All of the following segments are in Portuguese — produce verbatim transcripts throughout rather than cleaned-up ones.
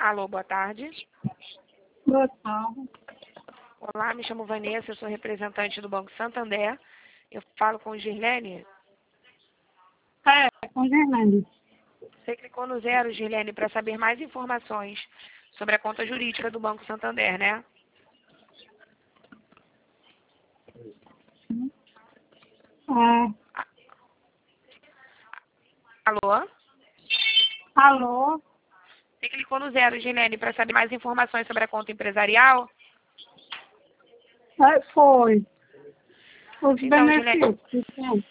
Alô, boa tarde. Boa tarde. Olá, me chamo Vanessa, eu sou representante do Banco Santander. Eu falo com Girlene. É, com Gerlane. Você clicou no zero, Girlene, para saber mais informações sobre a conta jurídica do Banco Santander, né? É. Alô? Alô? Você clicou no zero, Girlene, para saber mais informações sobre a conta empresarial? É, foi. Os Então, Girlene, benefícios. Sim.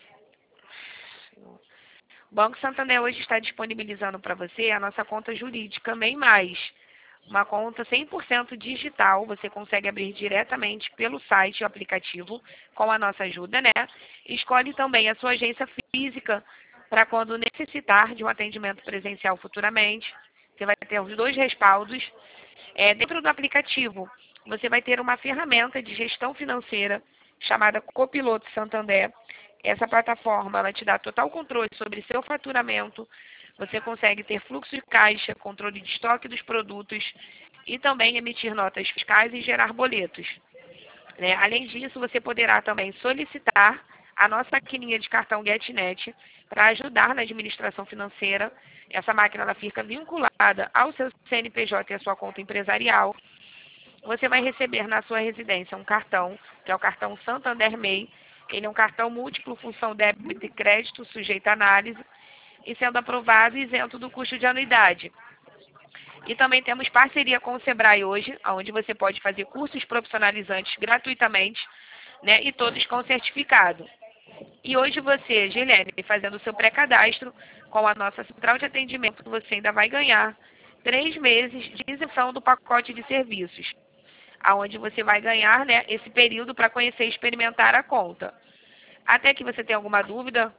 o Banco Santander hoje está disponibilizando para você a nossa conta jurídica MEI Mais. Uma conta cem por cento digital, você consegue abrir diretamente pelo site e o aplicativo com a nossa ajuda, né? Escolhe também a sua agência física para quando necessitar de um atendimento presencial futuramente. Você vai ter os dois respaldos. É, dentro do aplicativo, você vai ter uma ferramenta de gestão financeira chamada Copiloto Santander. Essa plataforma ela te dá total controle sobre seu faturamento. Você consegue ter fluxo de caixa, controle de estoque dos produtos e também emitir notas fiscais e gerar boletos, né? Além disso, você poderá também solicitar a nossa maquininha de cartão GetNet para ajudar na administração financeira. Essa máquina ela fica vinculada ao seu C N P J e à sua conta empresarial. Você vai receber na sua residência um cartão, que é o cartão Santander MEI. Ele é um cartão múltiplo função débito e crédito, sujeito à análise, e sendo aprovado e isento do custo de anuidade. E também temos parceria com o Sebrae hoje, onde você pode fazer cursos profissionalizantes gratuitamente, né, e todos com certificado. E hoje você, Gilene, fazendo o seu pré-cadastro com a nossa central de atendimento, você ainda vai ganhar três meses de isenção do pacote de serviços, aonde você vai ganhar, né, esse período para conhecer e experimentar a conta. Até que você tenha alguma dúvida?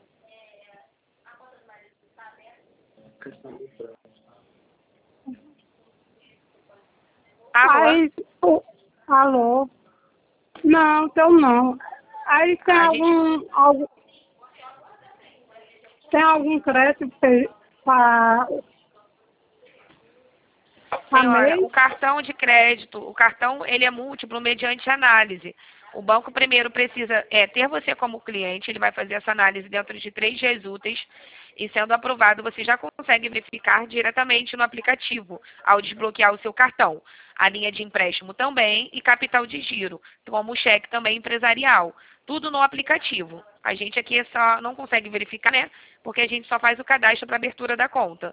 Alô? Aí, o- alô? Não, então não. Aí tem A gente algum, algum, tem algum crédito para Senhora, mês? o cartão de crédito, o cartão ele é múltiplo mediante análise. O banco primeiro precisa é, ter você como cliente, ele vai fazer essa análise dentro de três dias úteis e sendo aprovado você já consegue verificar diretamente no aplicativo ao desbloquear o seu cartão. A linha de empréstimo também e capital de giro, como o cheque também empresarial. Tudo no aplicativo. A gente aqui só não consegue verificar, né? Porque a gente só faz o cadastro para abertura da conta.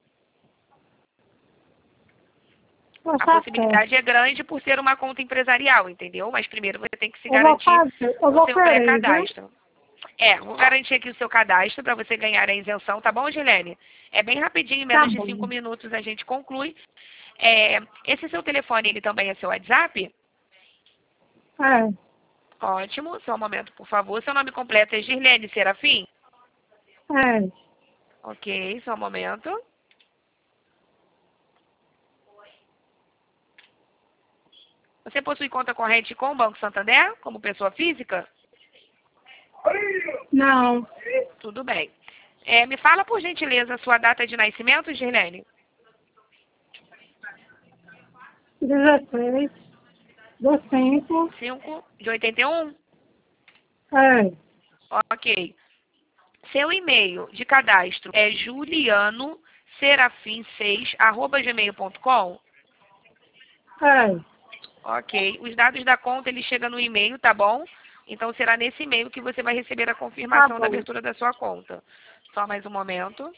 Tá A certo. possibilidade é grande por ser uma conta empresarial, entendeu? Mas primeiro você tem que se Eu vou garantir fazer, eu o vou seu querer, viu? pré-cadastro. É, vou garantir aqui o seu cadastro para você ganhar a isenção, tá bom, Gilene? É bem rapidinho, em Tá menos de bom. cinco minutos a gente conclui. É, esse seu telefone, ele também é seu WhatsApp? É, Ótimo, só um momento, por favor. Seu nome completo é Girlene Serafim? é. Ok, só um momento. Você possui conta corrente com o Banco Santander, como pessoa física? Não. Tudo bem. É, me fala, por gentileza, a sua data de nascimento, Girlene? dezesseis do cinco. cinco de oitenta e um? É, Ok. Seu e-mail de cadastro é juliano serafim seis arroba gmail ponto com? é. Ok. Os dados da conta, ele chega no e-mail, tá bom? Então, será nesse e-mail que você vai receber a Tá confirmação da bom. abertura da sua conta. Só mais um momento.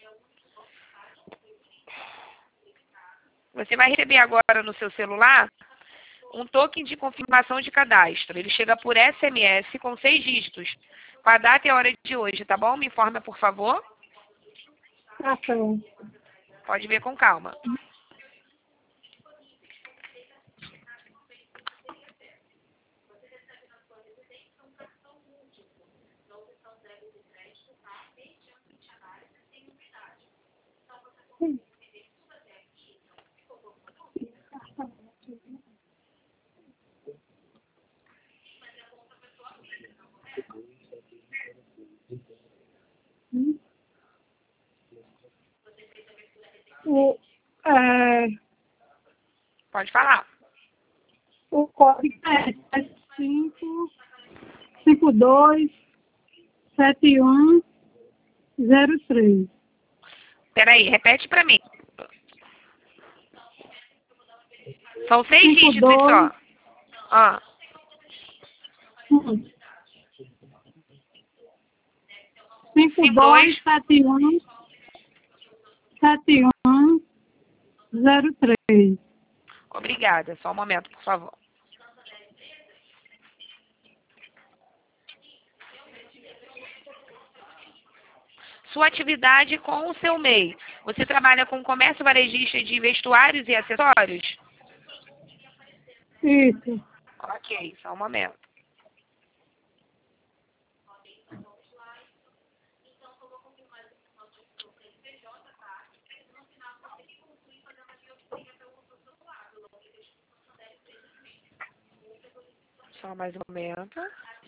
Você vai receber agora no seu celular um token de confirmação de cadastro. Ele chega por S M S com seis dígitos, com a data e a hora de hoje, tá bom? Me informa, por favor. Tá certo. Pode ver com calma. Hum. O, é, Pode falar. O código é sete cinco cinco dois sete um zero três. Peraí, repete para mim. São seis Cinco, dígitos dois. só. Ah, Cinco Cinco, dois dois. sete um sete um zero três. Obrigada. Só um momento, por favor. Sua atividade com o seu M E I. Você trabalha com comércio varejista de vestuários e acessórios? Isso. Ok, só um momento. Só mais um momento.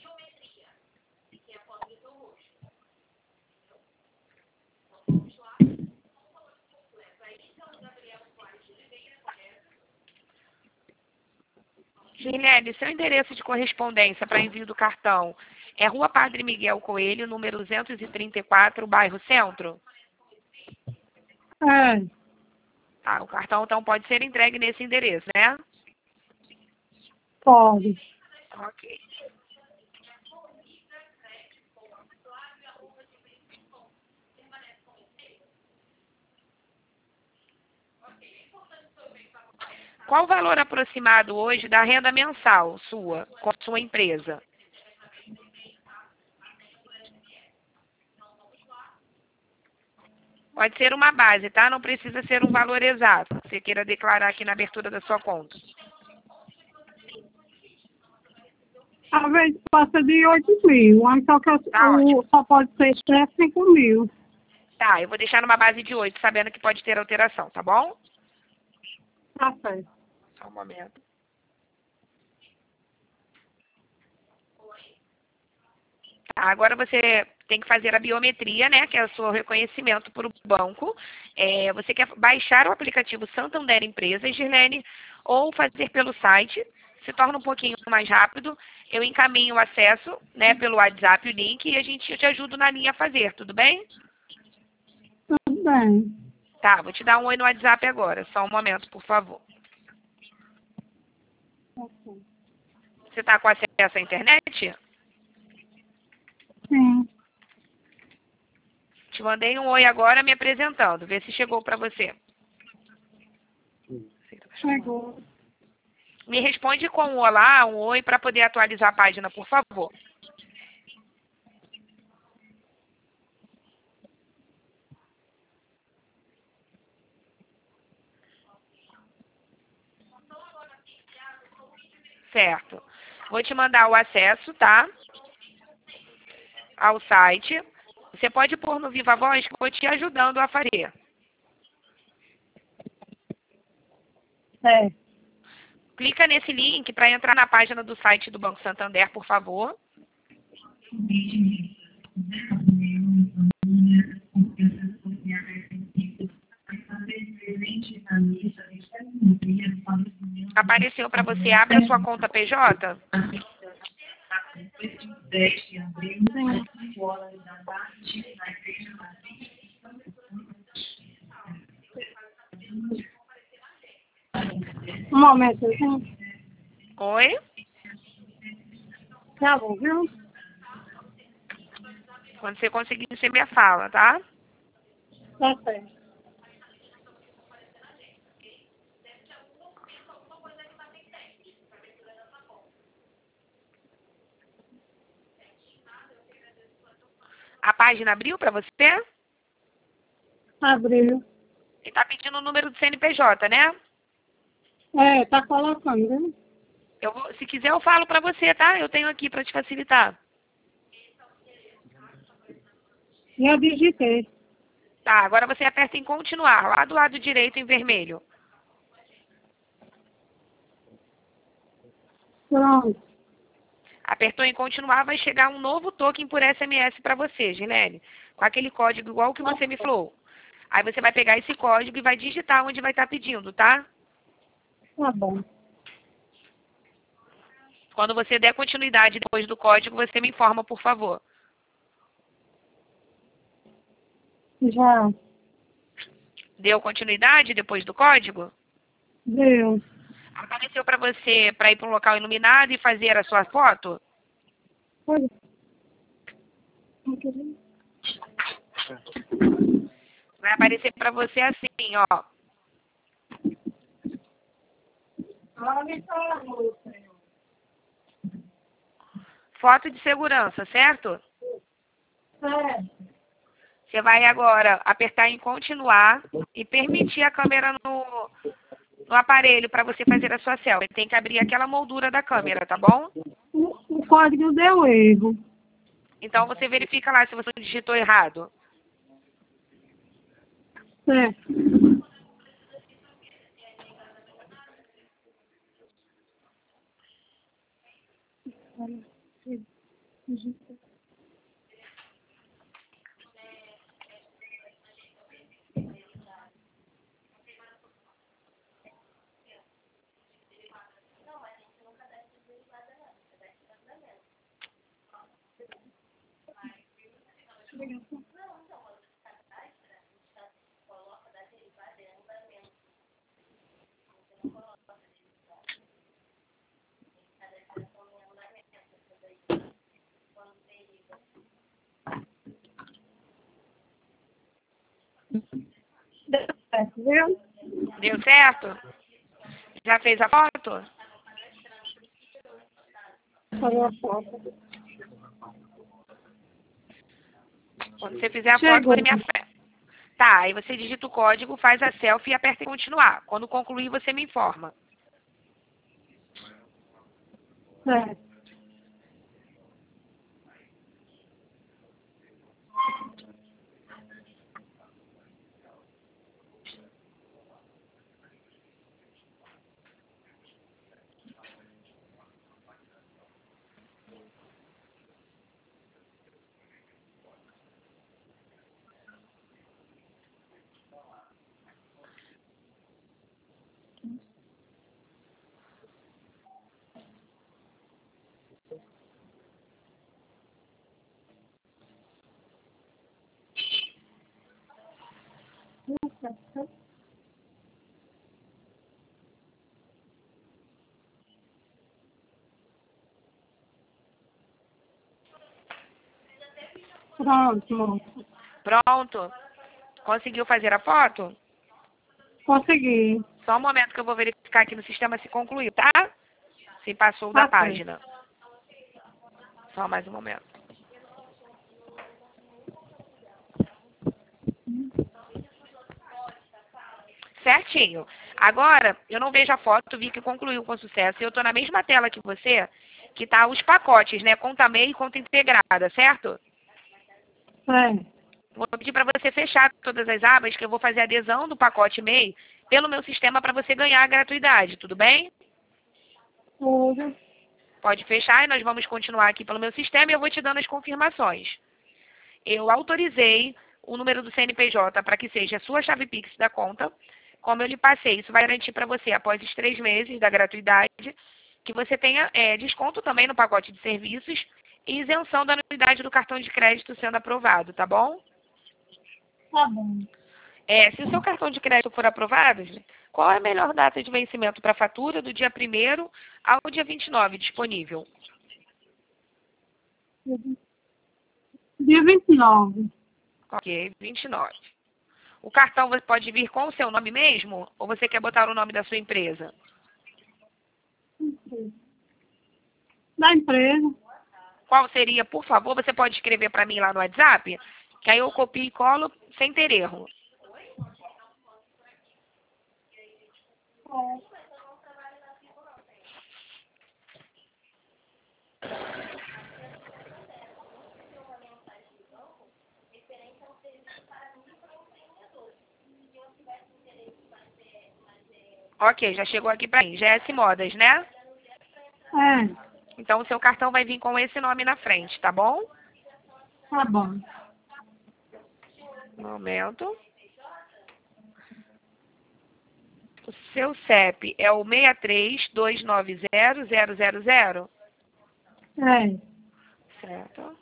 Ginelli, seu endereço de correspondência para envio do cartão é Rua Padre Miguel Coelho, número duzentos e trinta e quatro, bairro Centro? É. Tá, o cartão então pode ser entregue nesse endereço, né? Pode. Ok. Qual o valor aproximado hoje da renda mensal sua, com a sua empresa? Pode ser uma base, tá? Não precisa ser um valor exato. Que você queira declarar aqui na abertura da sua conta. Às vezes passa de oito mil, mas só que eu- Tá o, ótimo. só pode ser até cinco mil. Tá, eu vou deixar numa base de oito, sabendo que pode ter alteração, tá bom? Tá certo. Só um momento. Tá, agora você tem que fazer a biometria, né? Que é o seu reconhecimento para o banco. É, você quer baixar o aplicativo Santander Empresas, Girlene, ou fazer pelo site. Se torna um pouquinho mais rápido. Eu encaminho o acesso, né, pelo WhatsApp, o link, e a gente eu te ajudo na linha a fazer, tudo bem? Tudo bem. Tá, vou te dar um oi no WhatsApp agora. Só um momento, por favor. Ok. Você está com acesso à internet? Sim. Te mandei um oi agora me apresentando. Vê se chegou para você. Chegou. Me responde com um olá, um oi, para poder atualizar a página, por favor. Certo. Vou te mandar o acesso, tá? Ao site. Você pode pôr no Viva Voz que eu vou te ajudando a fazer. É. Clica nesse link para entrar na página do site do Banco Santander, por favor. Apareceu para você, abre a sua conta P J? Um momento, gente. Oi? Tá bom, viu? Quando você conseguir, você me fala, tá? Tá certo. A página abriu para você? Abriu. Ele tá pedindo o número do C N P J, né? É, tá colocando, viu? Eu vou, se quiser, eu falo para você, tá? Eu tenho aqui para te facilitar. Já digitei. Tá, agora você aperta em continuar, lá do lado direito em vermelho. Pronto. Apertou em continuar, vai chegar um novo token por S M S para você, Gilene. Com aquele código igual que você me falou. Aí você vai pegar esse código e vai digitar onde vai estar pedindo, tá? Tá bom. Quando você der continuidade depois do código, você me informa, por favor. Já. Deu continuidade depois do código? Deu. Apareceu para você para ir para um local iluminado e fazer a sua foto? Olha. Vai aparecer para você assim, ó. Foto de segurança, certo? É. Você vai agora apertar em continuar e permitir a câmera no, no aparelho para você fazer a sua selfie. Tem que abrir aquela moldura da câmera, tá bom? O, o código deu erro. Então você verifica lá se você digitou errado. Certo. Deu certo, viu? Deu certo? Já fez a foto? Falou a foto. Quando você fizer a foto, Chegou. você me afeta. Tá, aí você digita o código, faz a selfie e aperta em continuar. Quando concluir, você me informa. Certo. Pronto, moça. Pronto? Conseguiu fazer a foto? Consegui. Só um momento que eu vou verificar aqui no sistema se concluiu, tá? Se passou da Tá certo. página. Só mais um momento. Certinho. Agora, eu não vejo a foto, vi que concluiu com sucesso. Eu estou na mesma tela que você, que tá os pacotes, né? Conta MEI e conta integrada, certo? É. Vou pedir para você fechar todas as abas, que eu vou fazer a adesão do pacote MEI pelo meu sistema para você ganhar a gratuidade, tudo bem? Tudo. Pode fechar e nós vamos continuar aqui pelo meu sistema e eu vou te dando as confirmações. Eu autorizei o número do C N P J para que seja a sua chave Pix da conta. Como eu lhe passei, isso vai garantir para você, após os três meses da gratuidade, que você tenha é, desconto também no pacote de serviços e isenção da anuidade do cartão de crédito sendo aprovado, tá bom? Tá bom. É, se o seu cartão de crédito for aprovado, qual é a melhor data de vencimento para a fatura do dia primeiro ao dia vinte e nove disponível? Dia vinte e nove. Ok, vinte e nove. O cartão você pode vir com o seu nome mesmo ou você quer botar o nome da sua empresa? Da empresa. Qual seria, por favor, você pode escrever para mim lá no WhatsApp, que aí eu copio e colo sem ter erro. Ok, já chegou aqui para mim. G S Modas, né? É. Então o seu cartão vai vir com esse nome na frente, tá bom? Tá bom. Um momento. O seu C E P é o seis três dois nove zero zero zero zero? É. Certo.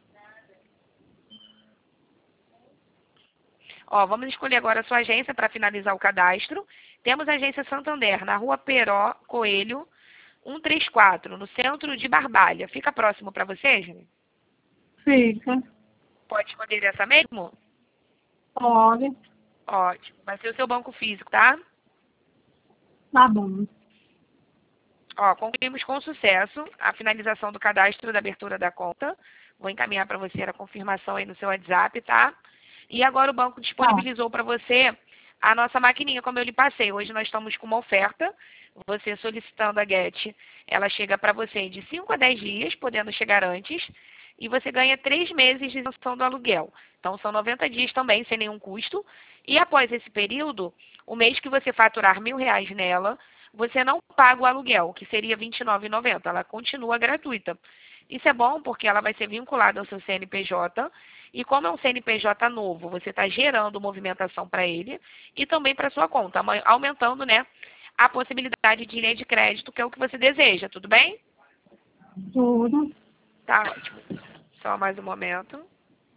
Ó, vamos escolher agora a sua agência para finalizar o cadastro. Temos a agência Santander, na rua Peró Coelho, cento e trinta e quatro, no centro de Barbalha. Fica próximo para você, Jane? Fica. Pode escolher essa mesmo? Pode. Ótimo. Vai ser o seu banco físico, tá? Tá bom. Ó, concluímos com sucesso a finalização do cadastro da abertura da conta. Vou encaminhar para você a confirmação aí no seu WhatsApp, tá? E agora o banco disponibilizou para você a nossa maquininha, como eu lhe passei. Hoje nós estamos com uma oferta. Você solicitando a Get, ela chega para você de cinco a dez dias, podendo chegar antes. E você ganha três meses de isenção do aluguel. Então, são noventa dias também, sem nenhum custo. E após esse período, o mês que você faturar mil reais nela, você não paga o aluguel, que seria vinte e nove reais e noventa centavos. Ela continua gratuita. Isso é bom porque ela vai ser vinculada ao seu C N P J. E como é um C N P J novo, você está gerando movimentação para ele e também para sua conta, aumentando, né, a possibilidade de linha de crédito, que é o que você deseja. Tudo bem? Tudo. Tá ótimo. Só mais um momento.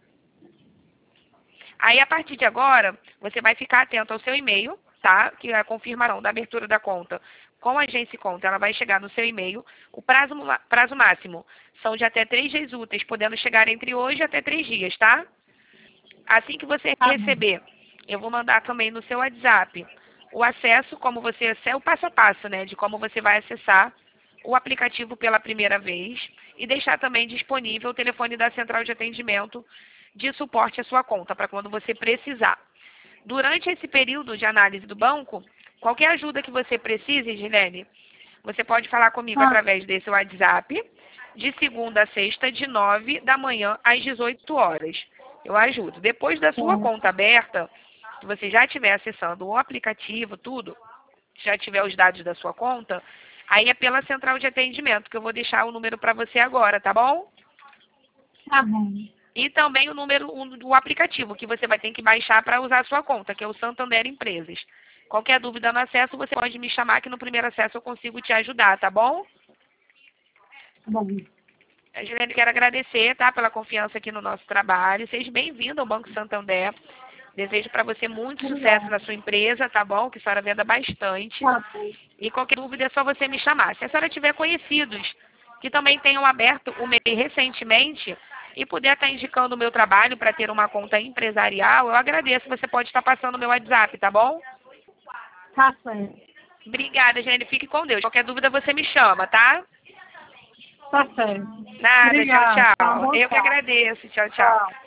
Aí, a partir de agora, você vai ficar atento ao seu e-mail, tá? Que é a confirmação da abertura da conta com a Agência Conta, ela vai chegar no seu e-mail. O prazo, prazo máximo são de até três dias úteis, podendo chegar entre hoje e até três dias, tá? Assim que você Tá receber, eu vou mandar também no seu WhatsApp o acesso, como você, é o passo a passo, né? De como você vai acessar o aplicativo pela primeira vez e deixar também disponível o telefone da central de atendimento de suporte à sua conta, para quando você precisar. Durante esse período de análise do banco, qualquer ajuda que você precise, Gilene, você pode falar comigo Ah. através desse WhatsApp, de segunda a sexta, de nove da manhã às dezoito horas. Eu ajudo. Depois da sua Sim. conta aberta, se você já estiver acessando o aplicativo, tudo, já tiver os dados da sua conta, aí é pela central de atendimento, que eu vou deixar o número para você agora, tá bom? Tá bom. E também o número do aplicativo, que você vai ter que baixar para usar a sua conta, que é o Santander Empresas. Qualquer dúvida no acesso, você pode me chamar, que no primeiro acesso eu consigo te ajudar, tá bom? Tá bom. Juliane, quero agradecer, tá, pela confiança aqui no nosso trabalho. Seja bem-vindo ao Banco Santander. Desejo para você muito Obrigada. sucesso na sua empresa, tá bom? Que a senhora venda bastante. Tá bom. E qualquer dúvida é só você me chamar. Se a senhora tiver conhecidos que também tenham aberto o M E I recentemente e puder estar indicando o meu trabalho para ter uma conta empresarial, eu agradeço. Você pode estar passando o meu WhatsApp, tá bom? Tá certo. Obrigada, Jane. Fique com Deus. Qualquer dúvida você me chama, tá? Tá certo. Nada. Obrigada. Tchau, Tá tchau. bom, Eu que tchau. agradeço. Tchau, tchau. Tchau.